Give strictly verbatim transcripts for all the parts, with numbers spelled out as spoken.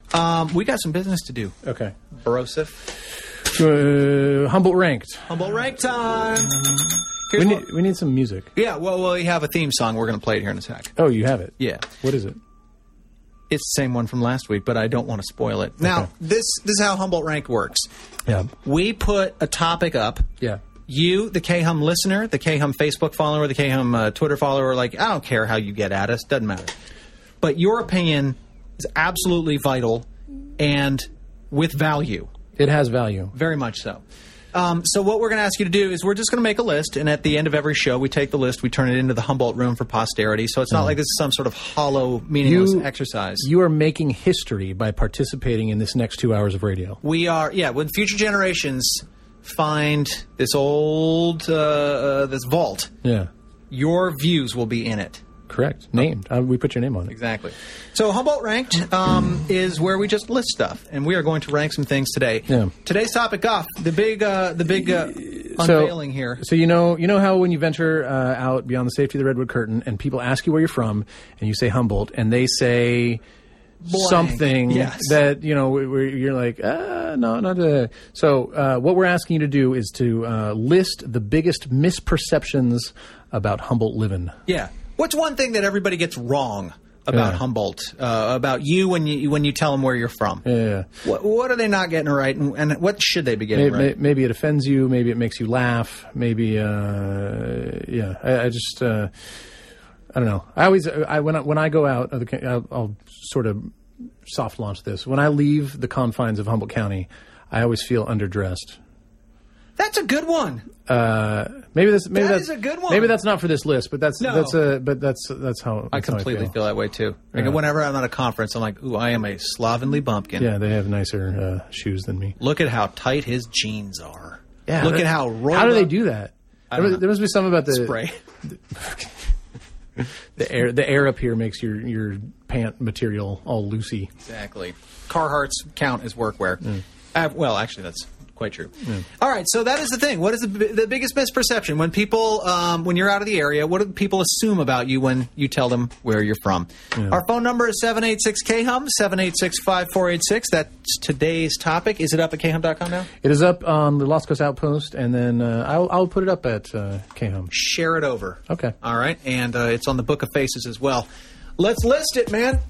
Um, we got some business to do. Okay. Broseph. Uh, Humboldt ranked. Humboldt rank time. Here's We what- need, we need some music. yeah, well, well, we have a theme song. We're going to play it here in a sec. Oh, you have it? Yeah. What is it? It's the same one from last week, but I don't want to spoil it. Now, Okay. this this is how Humboldt Rank works. Yeah. We put a topic up. Yeah. You, the K-Hum listener, the K-Hum Facebook follower, the K-Hum uh, Twitter follower, like, I don't care how you get at us. Doesn't matter. But your opinion is absolutely vital and with value. It has value. Very much so. Um, so what we're going to ask you to do is we're just going to make a list, and at the end of every show, we take the list, we turn it into the Humboldt Room for posterity. So it's not like this is some sort of hollow, meaningless You- exercise. You are making history by participating in this next two hours of radio. We are, yeah, when future generations find this old, uh, uh, this vault, Yeah. your views will be in it. Correct. Named. Uh, we put your name on it. Exactly. So Humboldt Ranked um, is where we just list stuff, and we are going to rank some things today. Yeah. Today's topic, Goff, the big, uh, the big uh, So- unveiling here. So you know, you know how when you venture uh, out beyond the safety of the redwood curtain, and people ask you where you're from, and you say Humboldt, and they say Blank. something Yes. that you know where you're like, ah, no, not a. So uh, what we're asking you to do is to uh, list the biggest misperceptions about Humboldt living. Yeah. What's one thing that everybody gets wrong about Yeah. Humboldt, uh, about you when you when you tell them where you're from? Yeah. What, what are they not getting right, and, and what should they be getting Maybe, right? maybe it offends you. Maybe it makes you laugh. Maybe, uh, yeah. I, I just, uh, I don't know. I always, I when I, when I go out, of the, I'll, I'll sort of soft launch this. When I leave the confines of Humboldt County, I always feel underdressed. That's a good one. Uh, maybe that's maybe That that's is a good one. Maybe that's not for this list, but that's No. that's a but that's that's how I that's how completely feel. feel that way too. Like Yeah. whenever I'm at a conference, I'm like, "Ooh, I am a slovenly bumpkin." Yeah, they have nicer uh, shoes than me. Look at how tight his jeans are. Yeah, Look that- at how rolled How do they up- do that? I There, don't must- know. there must be something about the spray. the air. The air up here makes your your pant material all loosey. Exactly. Carhartt's count as workwear. Mm. Uh, well, actually, that's quite true. All right, so that is the thing. What is the, bi- the biggest misperception when people, um, when you're out of the area? What do people assume about you when you tell them where you're from? Our phone number is seven eight six K H U M, seven eight six, five four eight six. That's today's topic. Is it up at K H U M dot com now? It is up on the Los Cos Outpost, and then uh, I'll I'll put it up at uh, K H U M. Share it over. Okay. All right, and uh, it's on the Book of Faces as well. Let's list it, man.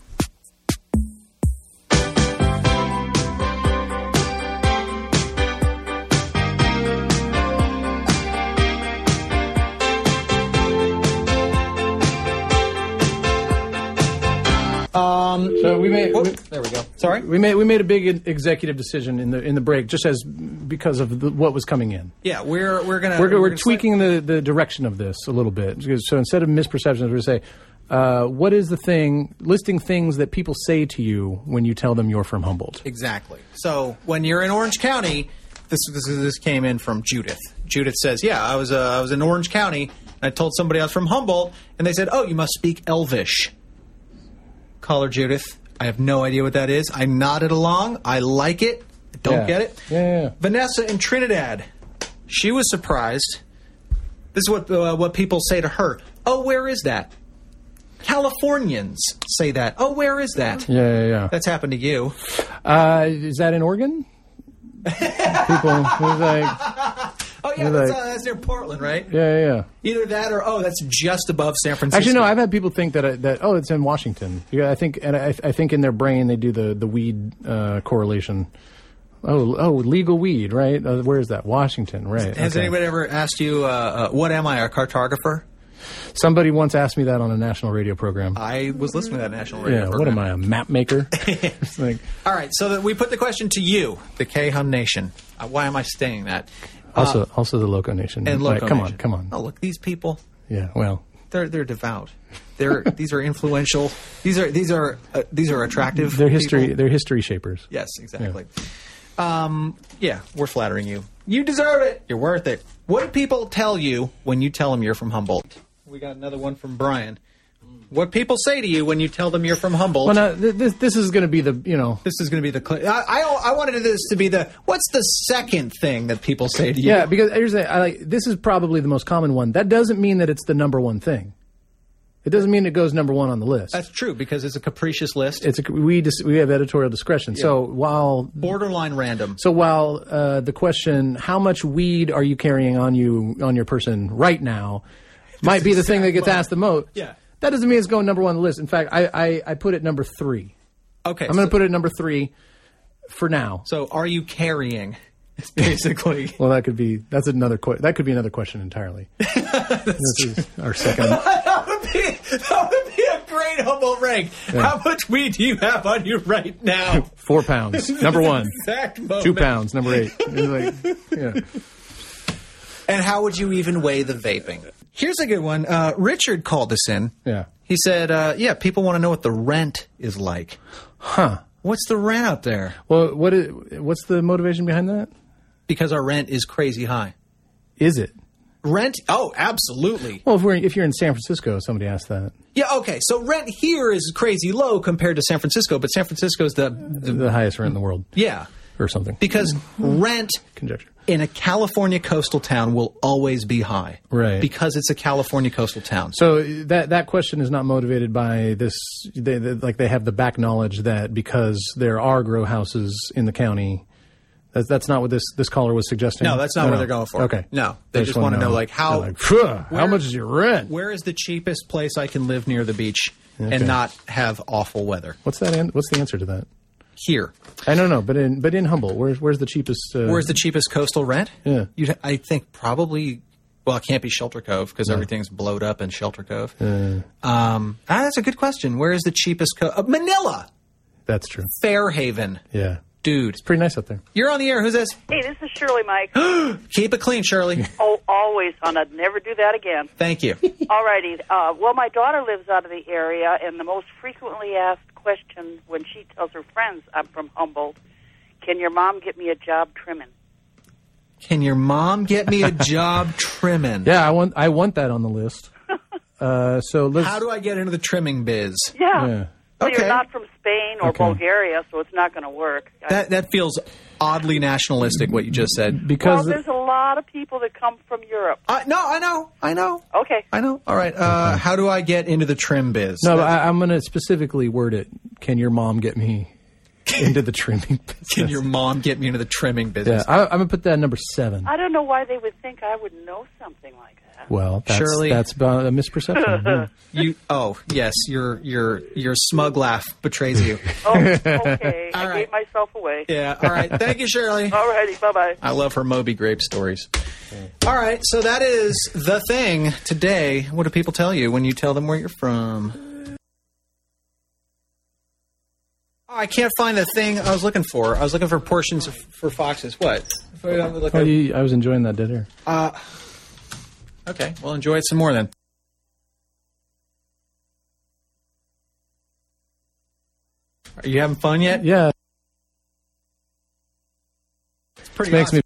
Um, So we made whoop, we, there we go. Sorry. we made we made a big executive decision in the in the break, just as because of the, what was coming in. Yeah, we're we're gonna We're we're, gonna tweaking the, the direction of this a little bit. Because- So instead of misperceptions, we're going to say, uh, what is the thing? Listing things that people say to you when you tell them you're from Humboldt. Exactly. So when you're in Orange County, this this, this came in from Judith. Judith says, "Yeah, I was uh, I was in Orange County, and I told somebody I was from Humboldt, and they said, oh, you must speak Elvish." Caller Judith, I have no idea what that is. I nodded along. I like it. I don't Yeah. get it. Yeah, yeah, yeah. Vanessa in Trinidad, she was surprised. This is what uh, what people say to her. Oh, where is that? Californians say that. Oh, where is that? Yeah, yeah, yeah. That's happened to you. Uh, is that in Oregon? People who's like, Oh, yeah, You're that's, like- uh, that's near Portland, right? yeah, yeah, yeah. Either that or, oh, that's just above San Francisco. Actually, no. I've had people think that I, that oh, it's in Washington. Yeah, I think, and I, I think in their brain they do the the weed uh, correlation. Oh, oh, legal weed, right? Uh, where is that? Washington, right? Has okay. anybody ever asked you, uh, uh, what am I, a cartographer? Somebody once asked me that on a national radio program. I was listening to that national radio yeah, what program. am I, a map maker? It's like, All right, so that we put the question to you, the K H U M Nation. Uh, why am I saying that? also, also the Loco Nation. And Like, Loco come Nation. on, come on. Oh, look, these people, Yeah, well, they're they're devout. They're these are influential. These are these are uh, these are attractive. they're history. people. They're history shapers. Yes, exactly. Um, yeah, we're flattering you. You deserve it. You're worth it. What do people tell you when you tell them you're from Humboldt? We got another one from Brian. What people say to you when you tell them you're from Humboldt? Well, now, th- this this is going to be the you know. This is going to be the. Cl- I, I I wanted this to be the. What's the second thing that people say to you? Yeah, because here's the, I like this is probably the most common one. That doesn't mean that it's the number one thing. It doesn't mean it goes number one on the list. That's true, because it's a capricious list. It's a, we dis, we have editorial discretion. Yeah. So while borderline random. So while uh, the question, how much weed are you carrying on you on your person right now, might be the thing that gets asked the most. Yeah. That doesn't mean it's going number one on the list. In fact, I, I, I put it number three. Okay. I'm going to put it number three for now. So are you carrying? It's basically. Well, that could be, that's another, que- that could be another question entirely. This is our second. that, would be, that would be a great Humboldt rank. Yeah. How much weed do you have on you right now? Four pounds. Number one. Exact moment. Two pounds. Number eight. Like, yeah. And how would you even weigh the vaping? Here's a good one. Uh, Richard called us in. Yeah. He said, uh, yeah, people want to know what the rent is like. Huh. What's the rent out there? Well, what is, what's the motivation behind that? Because our rent is crazy high. Is it? Rent? Oh, absolutely. Well, if, we're, if you're in San Francisco, somebody asked that. Yeah, okay. So rent here is crazy low compared to San Francisco, but San Francisco's the... The, the highest rent in the world. Yeah. Or something. Because rent... Conjecture. In a California coastal town will always be high. Right. Because it's a California coastal town. So that that question is not motivated by this, they, they, like they have the back knowledge that because there are grow houses in the county, that, that's not what this, this caller was suggesting? No, that's not no, what no. they're going for. Okay. No, they, they just, just want to know, know, like, how like, where, how much is your rent? Where is the cheapest place I can live near the beach okay. and not have awful weather? What's that? An- what's the answer to that? Here. I don't know, but in but in Humboldt, where's where's the cheapest? Uh, where's the cheapest coastal rent? Yeah, You'd, I think probably. Well, it can't be Shelter Cove because no. everything's blowed up in Shelter Cove. Uh, um, ah, that's a good question. Where is the cheapest? Co- uh, Manila. That's true. Fairhaven. Yeah, dude, it's pretty nice up there. You're on the air. Who's this? Hey, this is Shirley, Mike. Keep it clean, Shirley. Oh, always, hon. I'd never do that again. Thank you. All righty. Uh, well, my daughter lives out of the area, and the most frequently asked question when she tells her friends, I'm from Humboldt, can your mom get me a job trimming? Can your mom get me a job trimming? Yeah, I want I want that on the list. Uh, so let's. How do I get into the trimming biz? Yeah. yeah. Well, okay. You're not from Spain or okay. Bulgaria, so it's not going to work. That that feels oddly nationalistic, what you just said. Because well, there's a lot of people that come from Europe. Uh, no, I know. I know. Okay. I know. All right. Uh, okay. How do I get into the trim biz? No, I, I'm going to specifically word it. Can your mom get me into the trimming business? Can your mom get me into the trimming business? Yeah, I, I'm going to put that at number seven. I don't know why they would think I would know something like that. Well, that's, Shirley, that's about a misperception. Yeah. You, oh, yes, your your your smug laugh betrays you. Oh, okay. All I right. gave myself away. Yeah, all right. Thank you, Shirley. All righty, bye-bye. I love her Moby Grape stories. All right, so that is the thing today. What do people tell you when you tell them where you're from? Oh, I can't find the thing I was looking for. I was looking for portions of, for foxes. What? Oh, you, I was enjoying that dead air. Uh, okay, well, enjoy it some more then. Are you having fun yet? Yeah. It's pretty it makes awesome. me.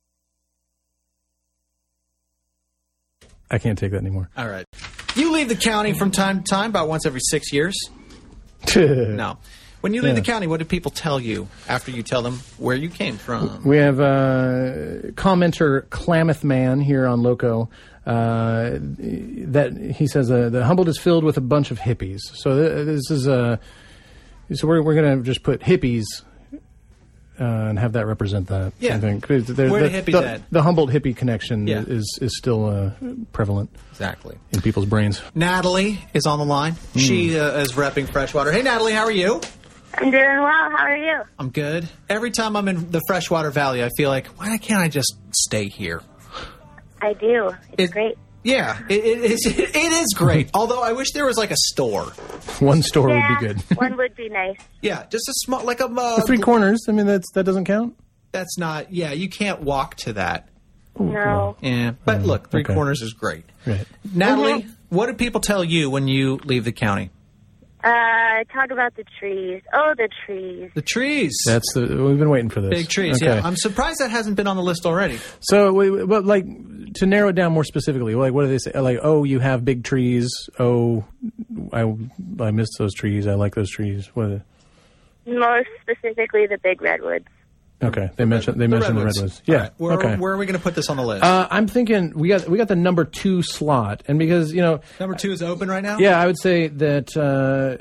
I can't take that anymore. All right. You leave the county from time to time, about once every six years. No. When you leave Yeah. the county, what do people tell you after you tell them where you came from? We have uh, commenter Klamath Man here on Loco. Uh, that he says uh, the Humboldt is filled with a bunch of hippies. So th- this is a. So we're we're going to just put hippies uh, and have that represent that. Yeah. I think. Where the, the hippies the, at? The Humboldt hippie connection Yeah. is is still uh, prevalent. Exactly. In people's brains. Natalie is on the line. Mm. She uh, is repping Freshwater. Hey, Natalie, how are you? I'm doing well. How are you? I'm good. Every time I'm in the Freshwater Valley, I feel like, why can't I just stay here? I do. It's it, great. Yeah, it, it, is, it is great. Although I wish there was like a store. One store yeah, would be good. One would be nice. Yeah, just a small, like a... Uh, the three corners, I mean, that's that doesn't count? That's not... Yeah, you can't walk to that. No. Yeah, but Mm, look, Three okay. Corners is great. Right. Natalie, Mm-hmm. what do people tell you when you leave the county? Uh, talk about the trees. Oh, the trees. The trees. That's the we've been waiting for this. Big trees, Okay. yeah. I'm surprised that hasn't been on the list already. So, wait, but like to narrow it down more specifically, like what do they say? Like, oh, you have big trees. Oh, I I missed those trees. I like those trees. What? Most specifically, the big redwoods. Okay, they mentioned they The mentioned Redwoods. the Redwoods. All Yeah. right. Where, okay. where are we going to put this on the list? Uh, I'm thinking we got we got the number two slot, and because you know, Number two is open right now? yeah, I would say that. Uh,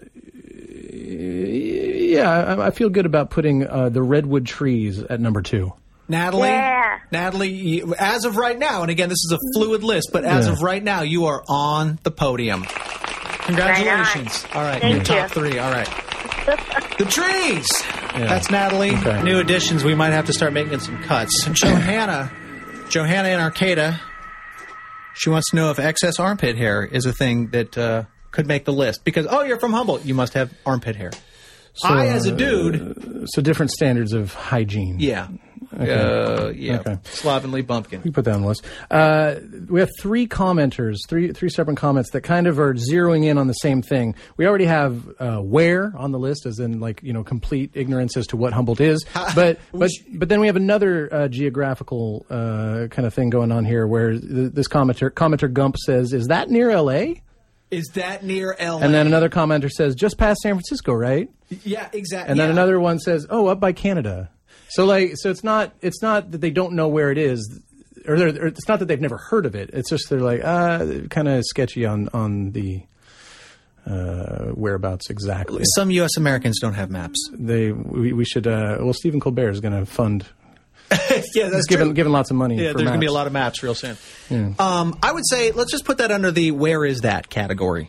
yeah, I, I feel good about putting uh, the redwood trees at number two. Natalie? Yeah. Natalie, you- as of right now, and again, this is a fluid list, but as Yeah. of right now, you are on the podium. Congratulations. All right, Thank you're you. top three. All right. The trees. Yeah. That's Natalie. Okay. New additions. We might have to start making some cuts. Johanna. Johanna in Arcata. She wants to know if excess armpit hair is a thing that uh, could make the list. Because, oh, you're from Humboldt. You must have armpit hair. So, I, as a dude... So different standards of hygiene. Yeah. Uh, yeah. Okay. Slovenly bumpkin. We put that on the list. Uh, we have three commenters, three three separate comments that kind of are zeroing in on the same thing. We already have uh, where on the list, as in like you know complete ignorance as to what Humboldt is. But but but then we have another uh, geographical uh, kind of thing going on here, where th- this commenter commenter Gump says, "Is that near L A?" Is that near L A? And then another commenter says, "Just past San Francisco, right?" Yeah, exactly. And then yeah. another one says, "Oh, up by Canada." So like, so it's not it's not that they don't know where it is, or, or it's not that they've never heard of it. It's just they're like, uh, kind of sketchy on on the uh, whereabouts exactly. Some U S Americans don't have maps. They we, we should. Uh, well, Stephen Colbert is going to fund. Yeah, that's given true. given lots of money. Yeah, for there's going to be maps. a lot of maps real soon. Um, I would say let's just put that under the where is that category.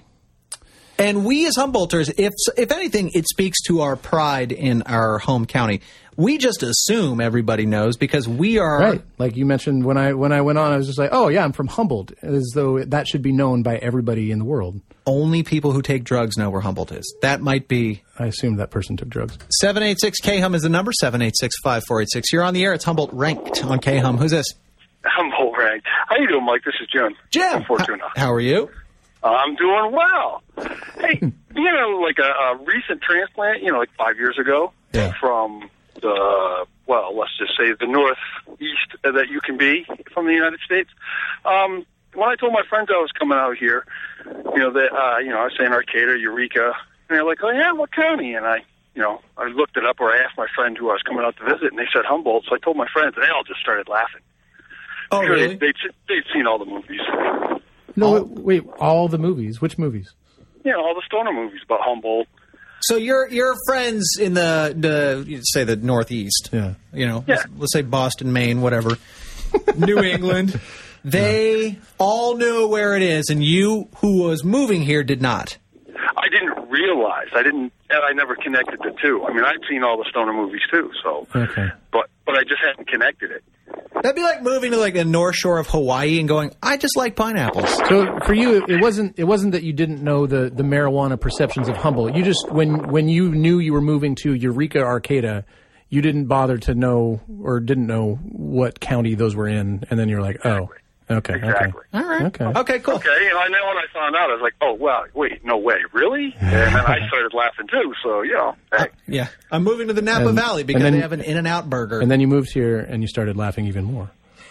And we as Humboldters, if if anything, it speaks to our pride in our home county. We just assume everybody knows because we are Right, like you mentioned when I when I went on, I was just like, oh yeah, I'm from Humboldt, as though that should be known by everybody in the world. only people who take drugs know where Humboldt is. That might be I assumed that person took drugs. seven eight six K H U M is the number seven eight six five four eight six. You're on the air. It's Humboldt Ranked on K H U M. Who's this? Humboldt Ranked. How you doing, Mike? This is Jim. Jim. From Fortuna. How are you? I'm doing well. Hey, you know, like a, a recent transplant, you know, like five years ago, Yeah. from the, well, let's just say the northeast that you can be from the United States. Um, when I told my friends I was coming out here, you know, that, uh, you know, I was saying Arcata, Eureka, and they're like, oh, yeah, what county? And I, you know, I looked it up, or I asked my friend who I was coming out to visit, and they said Humboldt. So I told my friends, and they all just started laughing. Oh, Because really? They'd, they'd seen all the movies. No, All- wait, wait, all the movies. Which movies? You know, all the stoner movies about Humboldt. So your your friends in the the you say the Northeast, Yeah. you know, Yeah. let's, let's say Boston, Maine, whatever, New England, they all knew where it is, and you, who was moving here, did not. I didn't realize. I didn't. And I never connected the two. I mean, I'd seen all the stoner movies too. So, Okay. but but I just hadn't connected it. That'd be like moving to like the North Shore of Hawaii and going, I just like pineapples. So for you, it wasn't it wasn't that you didn't know the, the marijuana perceptions of Humboldt. You just when when you knew you were moving to Eureka, Arcata, you didn't bother to know or didn't know what county those were in, and then you're like, oh, okay, Exactly. okay, All right. okay. Okay, cool. Okay, and I know when I found out, I was like, oh well, wait, no way, really? And then I started laughing too. So you know, hey, Yeah. I'm moving to the Napa And- Valley because and then- they have an In-N-Out burger. And then you moved here, and you started laughing even more.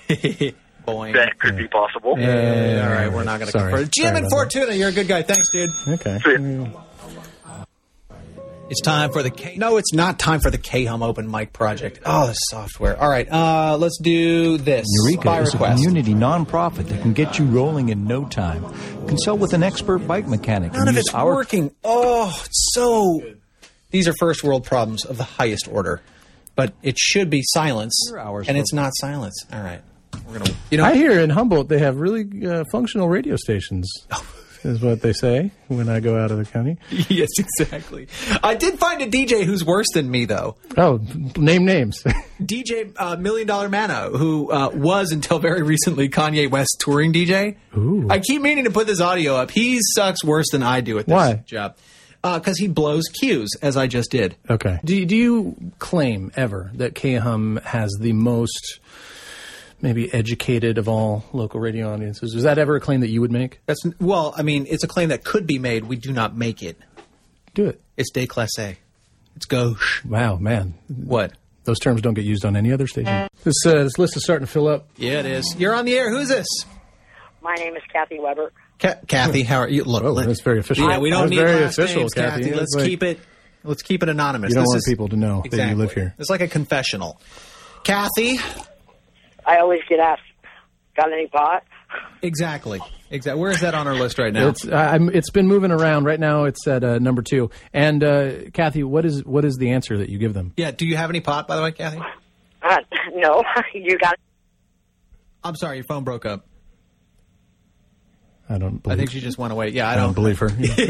Boing. that could be possible. Yeah, all right, we're not going to Sorry. confirm. Jim Sorry and about that. Fortuna, you're a good guy. Thanks, dude. Okay. See ya. It's time for the K. No, it's not time for the K H U M Open Mic Project. Oh, the software. All right, uh, let's do this. Eureka By is a request. community nonprofit that can get you rolling in no time. Consult with an expert bike mechanic. None and of use it's our working. Oh, it's so. These are first world problems of the highest order, but it should be silence, Hours and for- it's not silence. All right, we're gonna. You know, I hear in Humboldt they have really uh, functional radio stations. Is what they say when I go out of the county. yes, exactly. I did find a D J who's worse than me, though. Oh, name names. D J uh, Million Dollar Mano, who uh, was until very recently Kanye West touring D J. Ooh. I keep meaning to put this audio up. He sucks worse than I do at this Why? job. Because he blows cues, as I just did. Okay. Do, do you claim ever that K H U M has the most maybe educated of all local radio audiences? Is that ever a claim that you would make? That's well, I mean, it's a claim that could be made. We do not make it. Do it. It's déclassé. It's gauche. Wow, man. What? Those terms don't get used on any other station. This, uh, this list is starting to fill up. Yeah, it is. You're on the air. Who's this? My name is Kathy Weber. Ca- Kathy, how are you? Look, Oh, let- that's very official. Yeah, we don't That's need very last official, names, Kathy. Let's That's like- keep it. Let's keep it anonymous. You don't This want is- people to know that you live here. It's like a confessional. Kathy? I always get asked, got any pot? Exactly. Exactly. Where is that on our list right now? It's, uh, I'm, it's been moving around. Right now it's at uh, number two. And, uh, Kathy, what is what is the answer that you give them? Yeah, do you have any pot, by the way, Kathy? Uh, no, you got I'm sorry, your phone broke up. I don't believe I think she just went away. Yeah, I, I don't, don't believe her.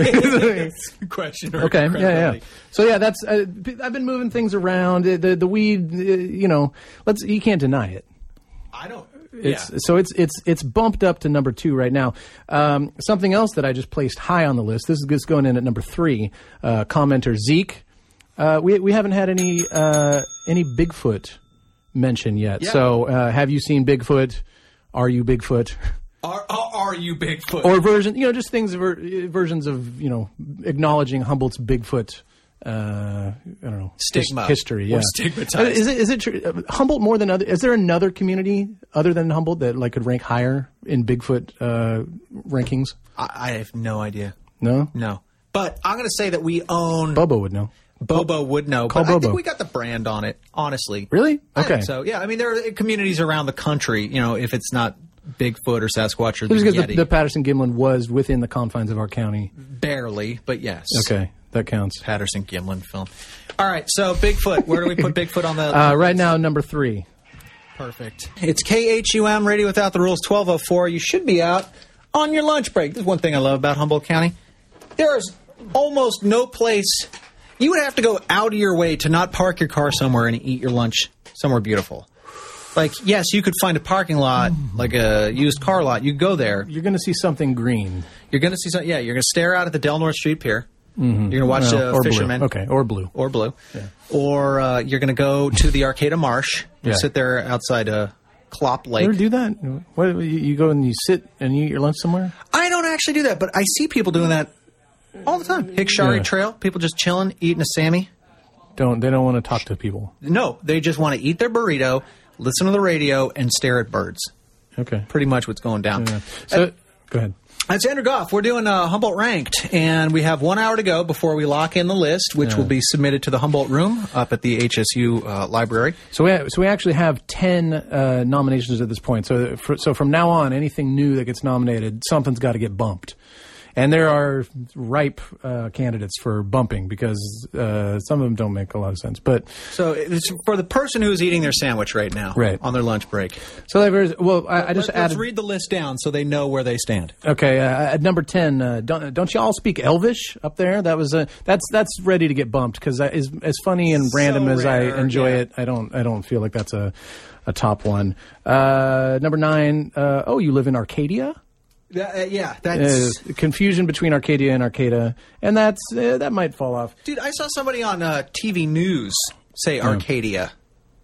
question her Okay, yeah, yeah. credibility. So yeah, that's uh, I've been moving things around. The the, the weed, uh, you know, let's you can't deny it. I don't. It's yeah. so it's it's it's bumped up to number two right now. Um, something else that I just placed high on the list. This is just going in at number three. Uh, commenter Zeke. Uh, we we haven't had any uh, any Bigfoot mention yet. Yeah. So uh, have you seen Bigfoot? Are you Bigfoot? Are, are, are you Bigfoot? Or version, you know, just things, ver, versions of, you know, acknowledging Humboldt's Bigfoot, uh, I don't know, Stigma. his, history. Yeah. Or stigmatized. Uh, Is it, is it true? uh, Humboldt more than other, is there another community other than Humboldt that like could rank higher in Bigfoot, uh, rankings? I, I have no idea. No? No. But I'm going to say that we own... Bobo would know. Bobo would know. Call but I Bobo. think we got the brand on it, honestly. Really? I Okay. think so, yeah. I mean, there are communities around the country, you know, if it's not Bigfoot or Sasquatch or the Just because Yeti. the, the Patterson-Gimlin was within the confines of our county. Barely, but yes. Okay. That counts. Patterson-Gimlin film. All right, so Bigfoot. Where do we put Bigfoot on the... Uh, right now, number three. Perfect. It's K H U M, Radio Without the Rules, twelve oh four. You should be out on your lunch break. This is one thing I love about Humboldt County. There is almost no place... You would have to go out of your way to not park your car somewhere and eat your lunch somewhere beautiful. Like, yes, you could find a parking lot, like a used car lot. You go there. You're going to see something green. You're going to see something. Yeah, you're going to stare out at the Del North Street Pier. Mm-hmm. You're going to watch Well, uh, or fishermen. blue. Okay, or blue. Or blue. Yeah. Or uh, you're going to go to the Arcata Marsh. Yeah. Sit there outside uh, Clop Lake. You ever do that? What, you- you go and you sit and you eat your lunch somewhere? I don't actually do that, but I see people doing that all the time. Hickshari Yeah. Trail, people just chilling, eating a Sammy. Don't they don't want to talk to people? No, they just want to eat their burrito, listen to the radio, and stare at birds. Okay. Pretty much what's going down. Yeah. So go ahead. That's Andrew Goff. We're doing uh, Humboldt Ranked, and we have one hour to go before we lock in the list, which Yeah. will be submitted to the Humboldt Room up at the H S U uh, library. So we ha- so we actually have ten uh, nominations at this point. So for, so from now on, anything new that gets nominated, something's got to get bumped. And there are ripe uh, candidates for bumping because uh, some of them don't make a lot of sense. But So it's for the person who's eating their sandwich right now, Right. on their lunch break. so there's well, I, I just Let, added. let's read the list down so they know where they stand. Okay, uh, at number ten, uh, don't don't you all speak Elvish up there? That was a that's that's ready to get bumped because as as funny and random as rare, I enjoy yeah. it, I don't I don't feel like that's a a top one. Uh, number nine, uh, oh, you live in Arcadia. Uh, yeah, Uh, that's... confusion between Arcadia and Arcata, and that's uh, that might fall off. Dude, I saw somebody on uh, T V News say Arcadia.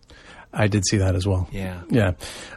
I did see that as well. Yeah. Yeah.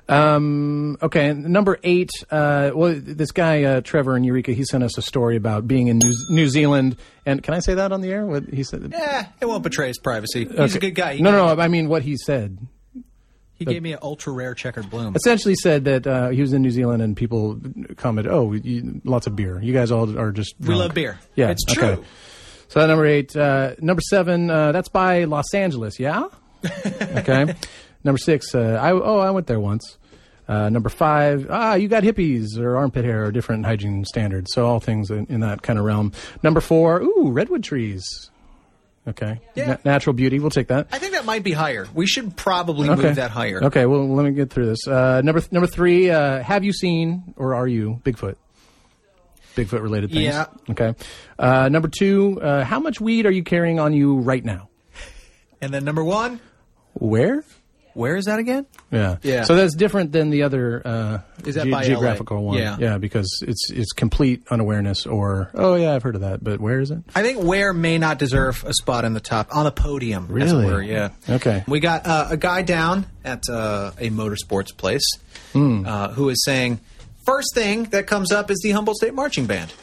Um, okay, number eight. Uh, well, this guy uh, Trevor in Eureka, he sent us a story about being in New, New Zealand. And can I say that on the air? What he said? Eh, it won't betray his privacy. He's Okay. a good guy. He No, gave, no, no. I mean what he said. He gave me an ultra rare checkered bloom. Essentially said that uh, he was in New Zealand and people commented, "Oh, you, lots of beer. You guys all are just We drunk." love beer. Yeah, It's okay. true. So that number eight. Uh, number seven. Uh, that's by Los Angeles. Yeah. Okay. Number six. Uh, I oh I went there once. Uh, number five. Ah, you got hippies or armpit hair or different hygiene standards. So all things in, in that kind of realm. Number four. Ooh, redwood trees. Okay. Yeah. Na- natural beauty. We'll take that. I think that might be higher. We should probably Okay. move that higher. Okay, well, let me get through this. Uh, number number three, uh, have you seen or are you Bigfoot? Bigfoot related things. Yeah. Okay. Uh, number two, uh, how much weed are you carrying on you right now? And then number one, Where? where is that again? Yeah. Yeah. So that's different than the other uh, Is that ge- by L A? geographical one. Yeah. Yeah, because it's it's complete unawareness or, oh, yeah, I've heard of that, but where is it? I think where may not deserve a spot in the top, on the podium, as it Really? were, yeah. Okay. We got uh, a guy down at uh, a motorsports place Hmm. uh, who is saying, first thing that comes up is the Humboldt State Marching Band.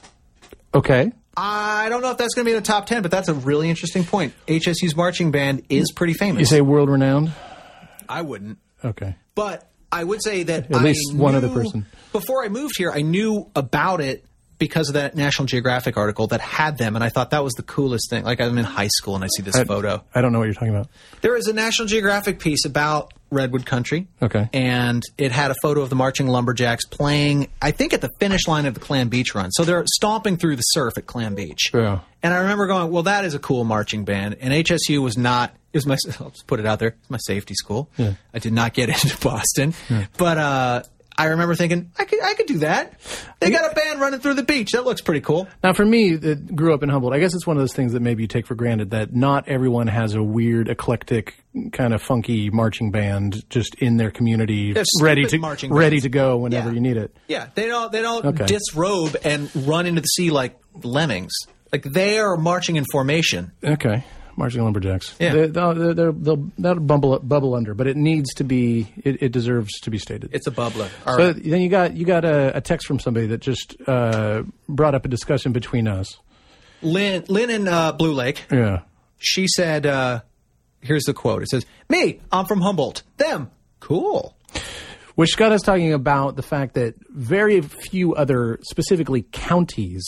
Okay. I don't know if that's going to be in the top ten, but that's a really interesting point. H S U's marching band is pretty famous. You say world renowned? I wouldn't. Okay. But I would say that At I least one knew- other person. Before I moved here, I knew about it because of that National Geographic article that had them, and I thought that was the coolest thing. Like, I'm in high school and I see this I, photo. I don't know what you're talking about. There was a National Geographic piece about Redwood Country. Okay. And it had a photo of the marching lumberjacks playing, I think, at the finish line of the Clam Beach run. So they're stomping through the surf at Clam Beach. Yeah. And I remember going, well, that is a cool marching band. And H S U was not, it was my, I'll just put it out there, it's my safety school. Yeah. I did not get into Boston. Yeah. But uh, I remember thinking, I could I could do that. They got a band running through the beach. That looks pretty cool. Now, for me, that grew up in Humboldt, I guess it's one of those things that maybe you take for granted, that not everyone has a weird, eclectic, kind of funky marching band just in their community, Yeah, ready stupid to marching ready bands. to go whenever Yeah. you need it. Yeah, they don't they don't Okay. disrobe and run into the sea like lemmings. Like, they are marching in formation. Okay. Marching lumberjacks. Yeah. They, they'll, they'll, they'll, they'll, that'll bumble, bubble under, but it needs to be, it, it deserves to be stated. It's a bubbler. All so right. then you got you got a, a text from somebody that just uh, brought up a discussion between us. Lynn, Lynn in uh, Blue Lake, Yeah. she said, uh, here's the quote. It says, me, I'm from Humboldt. Them, cool. Which got us talking about the fact that very few other, specifically counties,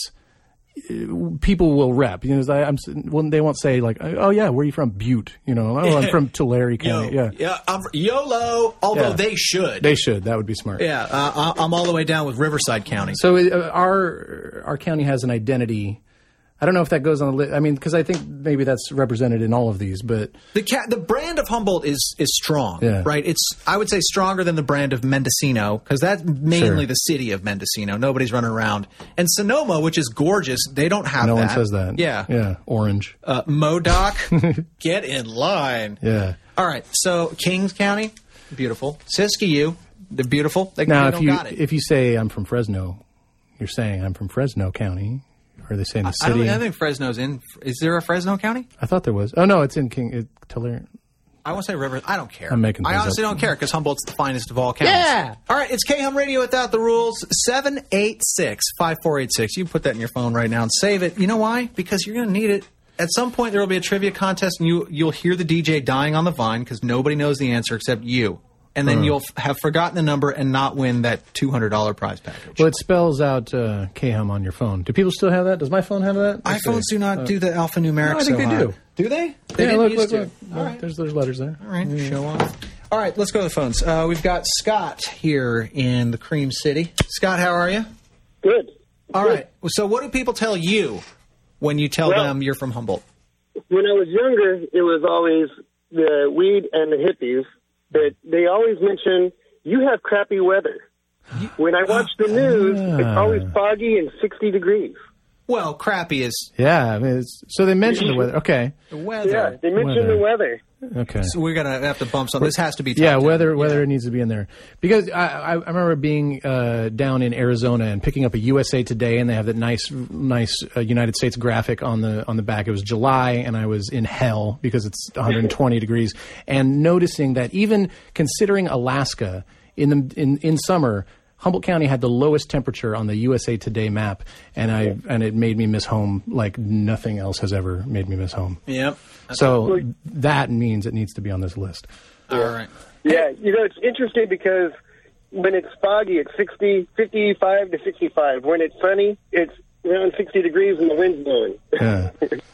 uh, people will rep. You know, I, I'm, when they won't say like, "Oh yeah, where are you from?" Butte. You know, "Oh, I'm from Tulare Yo, County." Yeah, yeah, I'm fr- YOLO, although Yeah. they should. they should. That would be smart. yeah, uh, I- I'm all the way down with Riverside County. So uh, our our county has an identity. I don't know if that goes on the list. I mean, because I think maybe that's represented in all of these, but The ca- the brand of Humboldt is is strong, Yeah. right? It's I would say stronger than the brand of Mendocino, because that's mainly Sure. the city of Mendocino. Nobody's running around. And Sonoma, which is gorgeous, they don't have no that. one says that. Yeah. yeah, orange. Uh, Modoc, get in line. Yeah. All right, so Kings County, beautiful. Siskiyou, they're beautiful. They, Now, they if don't you got it. if you say I'm from Fresno, you're saying I'm from Fresno County. Or are they saying the I, city? don't, I think Fresno's in. Is there a Fresno County? I thought there was. Oh no, it's in King it, Tulare. I want to say River. I don't care. I'm making I things honestly up. don't care because Humboldt's the finest of all counties. Yeah. All right, it's K-Hum Radio without the rules. seven eight six, five four eight six. You can put that in your phone right now and save it. You know why? Because you're going to need it. At some point, there will be a trivia contest, and you, you'll hear the D J dying on the vine because nobody knows the answer except you. And then Uh. you'll f- have forgotten the number and not win that two hundred dollars prize package. Well, it spells out uh, K-Hum on your phone. Do people still have that? Does my phone have that? Let's iPhones see. do not Uh, do the alphanumeric No, I think so they high. do. Do they? They Yeah, didn't look, used look, to. look. All Look, right. There's there's letters there. All right, show off. All right, let's go to the phones. Uh, we've got Scott here in the Cream City. Scott, how are you? Good. All right. So what do people tell you when you tell Well- them you're from Humboldt? When I was younger, it was always the weed and the hippies, but they always mention, you have crappy weather. When I watch the news, it's always foggy and sixty degrees. Well, crappy is Yeah, I mean, it's, so they mentioned the weather. Okay, the weather. Yeah, they mention Weather. the weather. okay. So we're going to have to bump some. This has to be top Yeah, ten. weather weather needs to be in there because I, I, I remember being uh, down in Arizona and picking up a U S A Today, and they have that nice nice uh, United States graphic on the on the back. It was July, and I was in hell because it's one hundred twenty degrees, and noticing that even considering Alaska in the in in summer, Humboldt County had the lowest temperature on the U S A Today map, and I and it made me miss home like nothing else has ever made me miss home. Yep. So that means it needs to be on this list. All right. Yeah, you know, it's interesting because when it's foggy, it's sixty, fifty-five to sixty-five. When it's sunny, it's around sixty degrees and the wind's blowing. Yeah.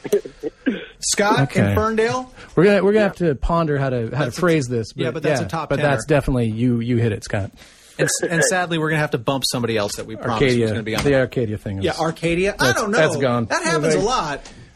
Scott Okay. in Ferndale. We're gonna we're gonna have to ponder how to how That's to a- phrase this. yeah, but that's a top But tenor. that's definitely you. You hit it, Scott. And, and sadly, we're going to have to bump somebody else that we promised Arcadia, was going to be on. the Arcadia thing. Is, Yeah, Arcadia. I That's- don't know. that's gone. That happens a lot.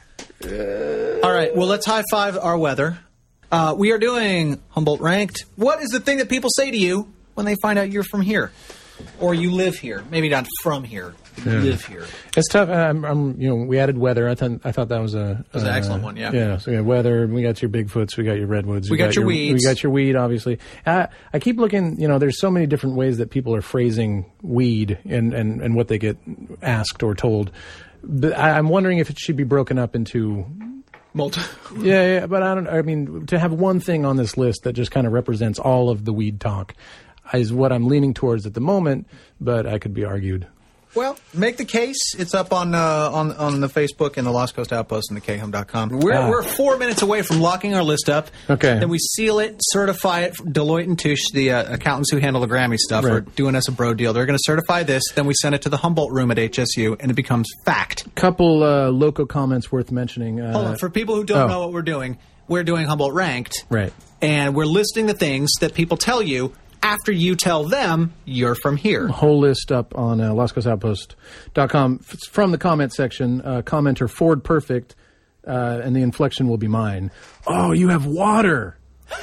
All right. Well, let's high five our weather. Uh, we are doing Humboldt Ranked. What is the thing that people say to you when they find out you're from here, or you live here? Maybe not from here. You live here. It's tough. I'm, I'm, you know, we added weather. I thought I thought that was a was an excellent one, yeah. Yeah. So we got weather. We got your Bigfoots. We got your redwoods. We got your weeds. We got your weed. Obviously, uh, I keep looking. You know, there's so many different ways that people are phrasing weed and and, and what they get asked or told. But I, I'm wondering if it should be broken up into. Multi- Yeah, yeah, but I don't. I mean, to have one thing on this list that just kind of represents all of the weed talk is what I'm leaning towards at the moment. But I could be argued. Well, make the case. It's up on uh, on on the Facebook and the Lost Coast Outpost and the K H U M dot com. We're, Ah. we're four minutes away from locking our list up. Okay. Then we seal it, certify it. Deloitte and Touche, the uh, accountants who handle the Grammy stuff, Right. are doing us a bro deal. They're going to certify this. Then we send it to the Humboldt room at H S U, and it becomes fact. Couple uh, loco comments worth mentioning. Uh, Hold on. For people who don't oh. know what we're doing, we're doing Humboldt Ranked. Right. And we're listing the things that people tell you after you tell them you're from here. Whole list up on uh, Lost Coast Outpost dot com. From the comment section, uh, commenter Ford Perfect, uh, and the inflection will be mine. Oh, you have water.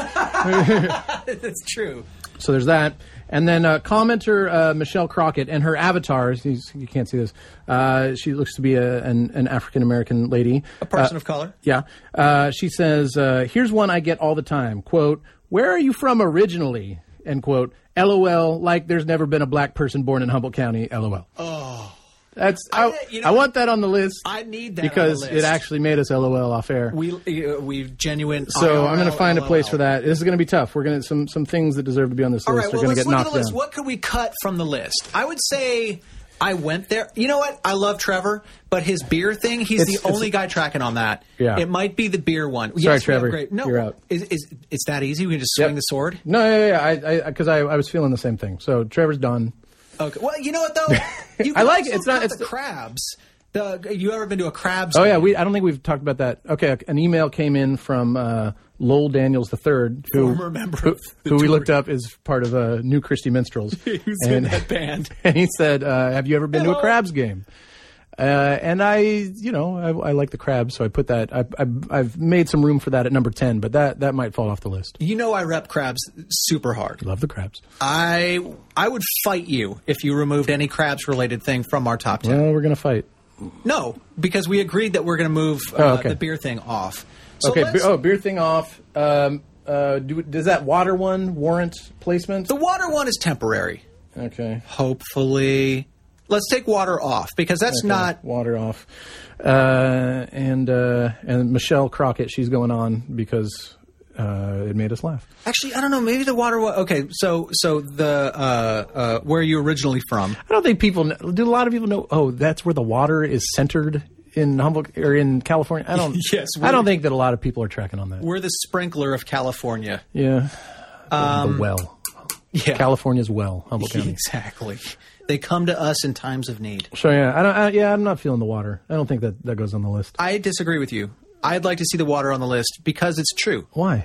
That's true. So there's that. And then uh, commenter uh, Michelle Crockett and her avatar, you can't see this, uh, she looks to be a, an, an African-American lady. A person Uh, of color. Yeah. Uh, she says, uh, here's one I get all the time. Quote, where are you from originally? End quote. LOL, like there's never been a black person born in Humboldt County. LOL. Oh. That's I, I- you know- I want that on the list. I need that because on the list. it actually made us LOL off air. We uh, we've genuine. So I'm going to find a LOL. place for that. This is going to be tough. We're going to some some things that deserve to be on this All list right, are well, going to let's get look at knocked the list. down. What could we cut from the list? I would say I went there. You know what? I love Trevor, but his beer thing, he's It's- the it's- only guy tracking on that. Yeah. It might be the beer one. Sorry, Yes, we have Trevor. Great. No, You're out. Is, is, it's that easy? We can just Yep. swing the sword? No, yeah, yeah, yeah. I because I, I, I was feeling the same thing. So Trevor's done. Okay. Well, you know what, though? You I can like also it. It's not- cut it's the the- crabs. The, you ever been to a crabs? Oh yeah, game? we. I don't think we've talked about that. Okay, an email came in from uh, Lowell Daniels the third, who Former member who, of the who we Tory. looked up as part of uh, New Christy Minstrels. Who's and, in that band? And he said, uh, "Have you ever been to Hello. a Crabs game?" Uh, and I, you know, I, I like the Crabs, so I put that. I, I, I've made some room for that at number ten, but that that might fall off the list. You know I rep crabs super hard. Love the Crabs. I I would fight you if you removed any crabs related thing from our top ten. Well, we're gonna fight. No, because we agreed that we're going to move uh, Oh, okay. the beer thing off. So Okay. let's- Be- oh, beer thing off. Um, uh, do, does that water one warrant placement? the water one is temporary. Okay. Hopefully, let's take water off because that's Okay, not. water off, uh, and uh, and Michelle Crockett, she's going on because uh, it made us laugh. Actually, I don't know. Maybe the water. Wa- okay, so so the uh, uh, where are you originally from? I don't think people kn- do. A lot of people know. Oh, that's where the water is centered in Humboldt or in California. I don't. Yes, I don't think that a lot of people are tracking on that. We're the sprinkler of California. Yeah, the well, Yeah, California's well, Humboldt County. exactly. They come to us in times of need. So yeah, I don't. I, yeah, I'm not feeling the water. I don't think that that goes on the list. I disagree with you. I'd like to see the water on the list because it's true. Why?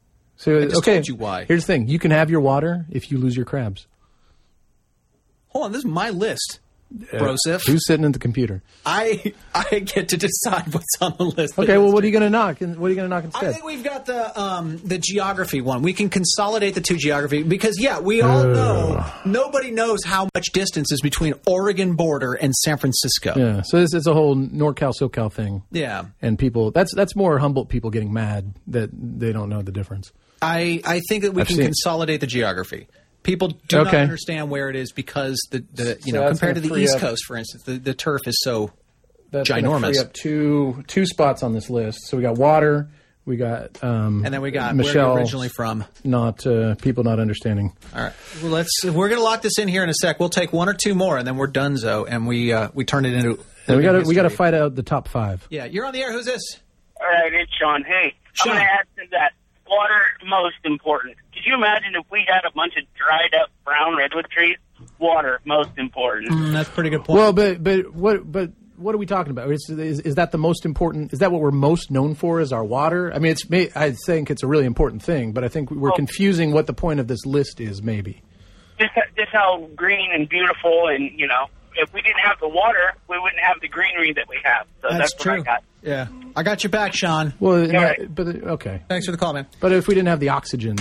So just okay, told you why. Here's the thing: you can have your water if you lose your crabs. Hold on, this is my list, Brosif. Who's sitting at the computer? I I get to decide what's on the list. Okay, well, what are you going to knock? And what are you going to knock I instead? think we've got the um, the geography one. We can consolidate the two geography because yeah, we all know nobody knows how much distance is between Oregon border and San Francisco. Yeah, so this is a whole NorCal SoCal thing. Yeah. And people, that's that's more Humboldt people getting mad that they don't know the difference. I I think that we I've can seen- consolidate the geography. People do not Okay. understand where it is because the, the you So know that's compared to gonna the free East up- Coast, for instance, the, the turf is so That's gonna ginormous. free up two two spots on this list. So we got water, we got um, And then we got Michelle, where you're originally from. not uh, people not understanding. All right, well, let's. We're going to lock this in here in a sec. We'll take one or two more, and then we're donezo, and we uh, we turn it into. And we got to we got to history. fight out the top five. Yeah, you're on the air. Who's this? All right, it's Sean. Hey, Sean. I'm going to add to that. Water, most important. Could you imagine if we had a bunch of dried up brown redwood trees? Water, most important. Mm, that's a pretty good point. Well, but but what but what are we talking about? Is, is is that the most important? Is that what we're most known for? Is our water? I mean, it's may- I think it's a really important thing, but I think we're Oh. confusing what the point of this list is. Maybe. Just, just how green and beautiful, and, you know, if we didn't have the water, we wouldn't have the greenery that we have. So that's, that's, true. what I got. Yeah, I got your back, Sean. Well, All right. but okay. Thanks for the call, man. But if we didn't have the oxygen,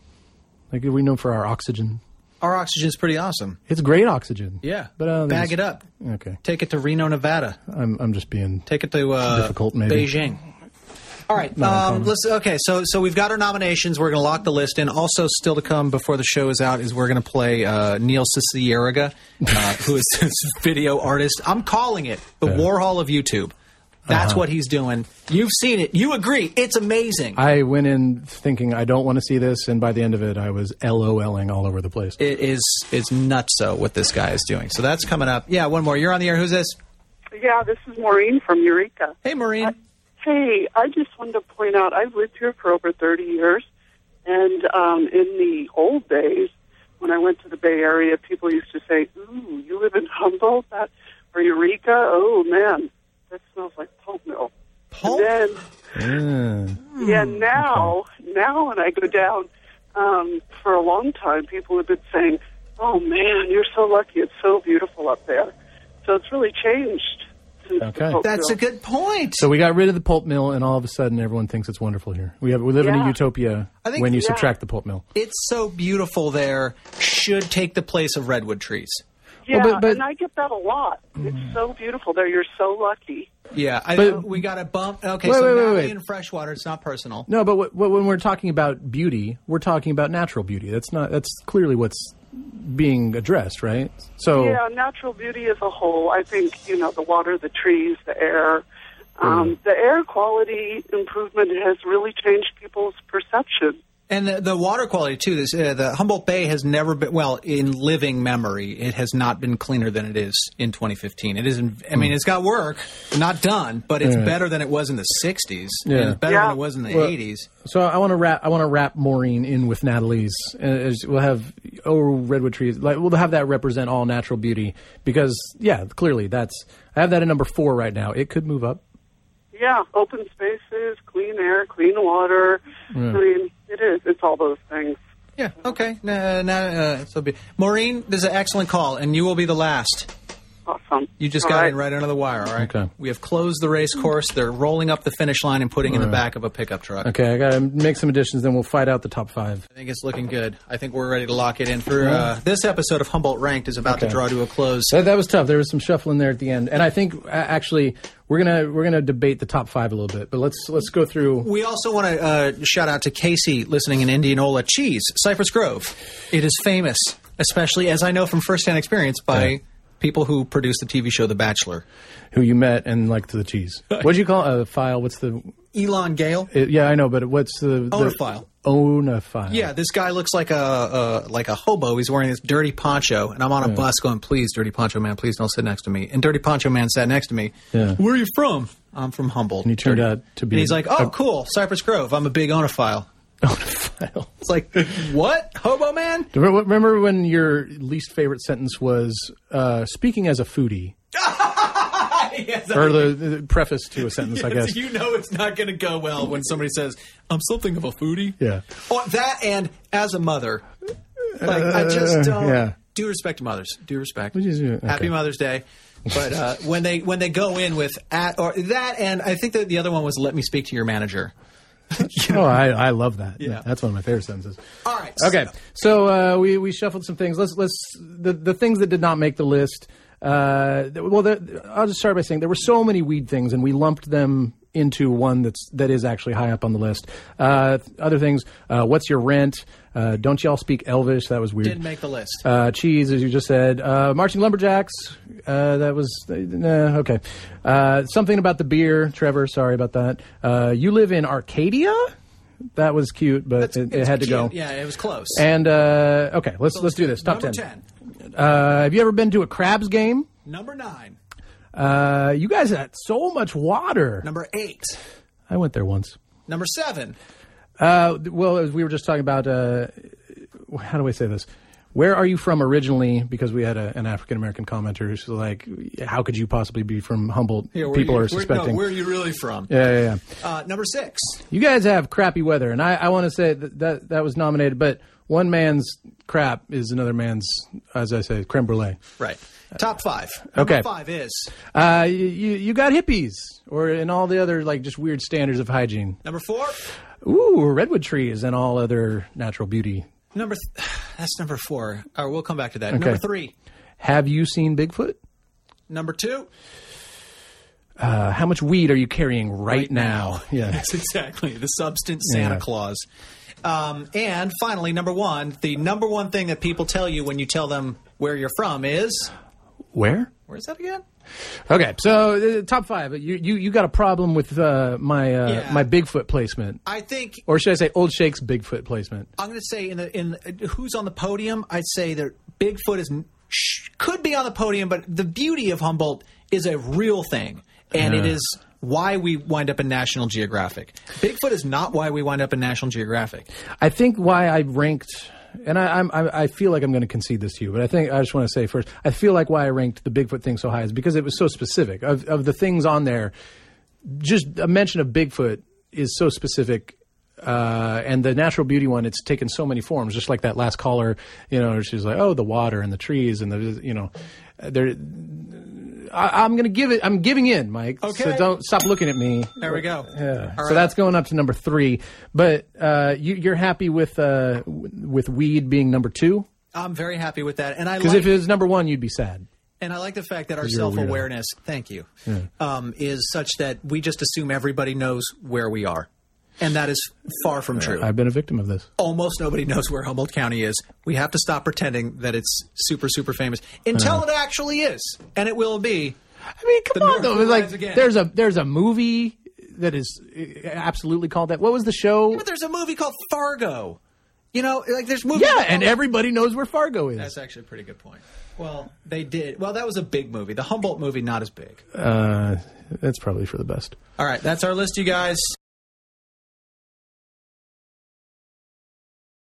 like we know for our oxygen, Our oxygen's pretty awesome. it's great oxygen. Yeah, But I don't think bag it it's- up. Okay, Take it to Reno, Nevada. I'm I'm just being Take it to uh, Difficult, maybe. Beijing. All right. Not Um, uncommon. let's. Okay. So so we've got our nominations. We're going to lock the list in. Also, still to come before the show is out is we're going to play uh, Neil Cicierega, uh, who is this video artist. I'm calling it the Yeah. Warhol of YouTube. That's Uh-huh. what he's doing. You've seen it. You agree. It's amazing. I went in thinking I don't want to see this, and by the end of it, I was LOLing all over the place. It is it's nutso what this guy is doing. So that's coming up. Yeah, one more. You're on the air. Who's this? Yeah, this is Maureen from Eureka. Hey, Maureen. Uh, hey, I just wanted to point out, I've lived here for over thirty years, and um, in the old days, when I went to the Bay Area, people used to say, ooh, you live in Humboldt that, or Eureka? Oh, man, that smells like pulp mill. Pulp? And Mm. then, yeah, now, okay. now when I go down, um, for a long time, people have been saying, oh, man, you're so lucky. It's so beautiful up there. So it's really changed. Since Okay. the pulp That's mill. a good point. So we got rid of the pulp mill, and all of a sudden, everyone thinks it's wonderful here. We have we live in a Yeah. utopia I think- when you yeah. subtract the pulp mill. It's so beautiful there. Should take the place of redwood trees. Yeah, Well, but- but- and I get that a lot. It's so beautiful there. You're so lucky. Yeah, I But- know we got a bump. Okay, Wait, so wait, wait, Natalie wait. in freshwater, it's not personal. No, but what, what, when we're talking about beauty, we're talking about natural beauty. That's not. That's clearly what's being addressed, right? So Yeah, natural beauty as a whole. I think, you know, the water, the trees, the air. Um, Mm. The air quality improvement has really changed people's perception. And the, the water quality, too. This, uh, the Humboldt Bay has never been, well, in living memory, it has not been cleaner than it is in twenty fifteen. It isn't, I mean, it's got work, not done, but it's Yeah. better than it was in the sixties. Yeah. And it's better Yeah. than it was in the Well, eighties. So I want to wrap. I want to wrap Maureen in with Natalie's. Uh, as we'll have oh redwood trees. Like we'll have that represent all natural beauty because yeah, clearly that's. I have that at number four right now. It could move up. Yeah, open spaces, clean air, clean water. Yeah. I mean, it is. It's all those things. Yeah, okay. Nah, nah, uh, so be, Maureen, this is an excellent call, and you will be the last. Awesome. You just All got right. in right under the wire, all right? Okay. We have closed the race course. They're rolling up the finish line and putting in the Right. back of a pickup truck. Okay, I got to make some additions. Then we'll fight out the top five. I think it's looking good. I think we're ready to lock it in. For uh, this episode of Humboldt Ranked is about to Okay. draw to a close. That, that was tough. There was some shuffling there at the end, and I think uh, actually we're gonna we're gonna debate the top five a little bit. But let's let's go through. We also want to uh, shout out to Casey listening in Indianola. Cheese, Cypress Grove. It is famous, especially as I know from firsthand experience by Yeah. people who produced the T V show The Bachelor. Who you met and liked the cheese? What'd you call a uh, file? What's the? Elon Gale. It, yeah, I know, but what's the? the Onophile. Onophile. Yeah, this guy looks like a, a like a hobo. He's wearing this dirty poncho, and I'm on a Yeah. bus going, "Please, dirty poncho man, please don't sit next to me." And dirty poncho man sat next to me. Yeah. Where are you from? I'm from Humboldt. And he turned Dirty. out to be And he's like, "Oh, a- cool, Cypress Grove. I'm a big onophile." Onophile. It's like, what, hobo man? Remember remember when your least favorite sentence was uh, "speaking as a foodie," Yes, or the, the preface to a sentence, I guess. You know it's not going to go well when somebody says, "I'm something of a foodie." Yeah. Or that, and as a mother, like I just don't. yeah. Due respect to mothers. Due respect. Would you- okay. Happy Mother's Day. But uh, when they when they go in with at or that, and I think that the other one was "Let me speak to your manager." Oh, I, I love that. Yeah. Yeah, that's one of my favorite sentences. All right. Okay, so uh, we we shuffled some things. Let's let's the the things that did not make the list. Uh, well, the, I'll just start by saying there were so many weed things, and we lumped them into one that's that is actually high up on the list. Uh, other things, uh, what's your rent? Uh, don't y'all speak Elvish? That was weird. Didn't make the list. Uh, cheese, as you just said. Uh, marching lumberjacks. Uh, that was uh, nah, okay. Uh, something about the beer, Trevor. Sorry about that. Uh, you live in Arcadia. That was cute, but it, it It's had to cute. go. Yeah, it was close. And uh, okay, let's let's do this. Top Number ten. ten. Uh, have you ever been to a Crabs game? Number nine. Uh, you guys had so much water. Number eight. I went there once. Number seven. Uh, well, as we were just talking about, uh, how do I say this? Where are you from originally? Because we had a, an African American commenter who's like, "How could you possibly be from Humboldt?" Yeah, where People you, are where- suspecting. no, where are you really from? yeah, yeah, yeah. Uh, number six. You guys have crappy weather, and I, I want to say that, that that was nominated, but one man's crap is another man's, as I say, creme brulee. Right. Top five. Number Okay. five is. Uh, you you got hippies, or and all the other like just weird standards of hygiene. Number four. Ooh, redwood trees and all other natural beauty. Number. Th- that's number four. All right, we'll come back to that. Okay. Number three. Have you seen Bigfoot? Number two. Uh, how much weed are you carrying right, Right now? now. Yeah. Yes, exactly. The substance Santa Yeah. Claus. Um, and finally, number one, the number one thing that people tell you when you tell them where you're from is Where? Where's that again? Okay, so uh, top five. You, you you got a problem with uh, my uh, Yeah. my Bigfoot placement? I think, Or should I say Old Shake's Bigfoot placement? I'm going to say in the in the, who's on the podium. I'd say that Bigfoot is sh- could be on the podium, but the beauty of Humboldt is a real thing, and Yeah. it is why we wind up in National Geographic. Bigfoot is not why we wind up in National Geographic. I think why I ranked, and I, I'm, I, I feel like I'm going to concede this to you, but I think I just want to say first, I feel like why I ranked the Bigfoot thing so high is because it was so specific. Of, of the things on there, just a mention of Bigfoot is so specific. Uh, and the natural beauty one, it's taken so many forms, just like that last caller, you know, she's like, oh, the water and the trees and the, you know, there. I, I'm going to give it, I'm giving in, Mike. Okay. So don't stop looking at me. There we go. Yeah. All So right. that's going up to number three. But uh, you, you're happy with uh, w- with weed being number two? I'm very happy with that, and I Because like, if it was number one, you'd be sad. and I like the fact that our You're a weirdo. self-awareness, thank you, um, is such that we just assume everybody knows where we are, and that is far from true. I've been a victim of this. Almost nobody knows where Humboldt County is. We have to stop pretending that it's super, super famous until it actually is, and it will be. I mean, come The on, North though. will Like, rise again. there's a there's a movie that is uh, absolutely called that. What was the show? But there's a movie called Fargo. You know, like there's movies. Yeah, that- and everybody knows where Fargo is. That's actually a pretty good point. Well, they did. Well, that was a big movie. The Humboldt movie, not as big. Uh, that's probably for the best. All right, that's our list, you guys.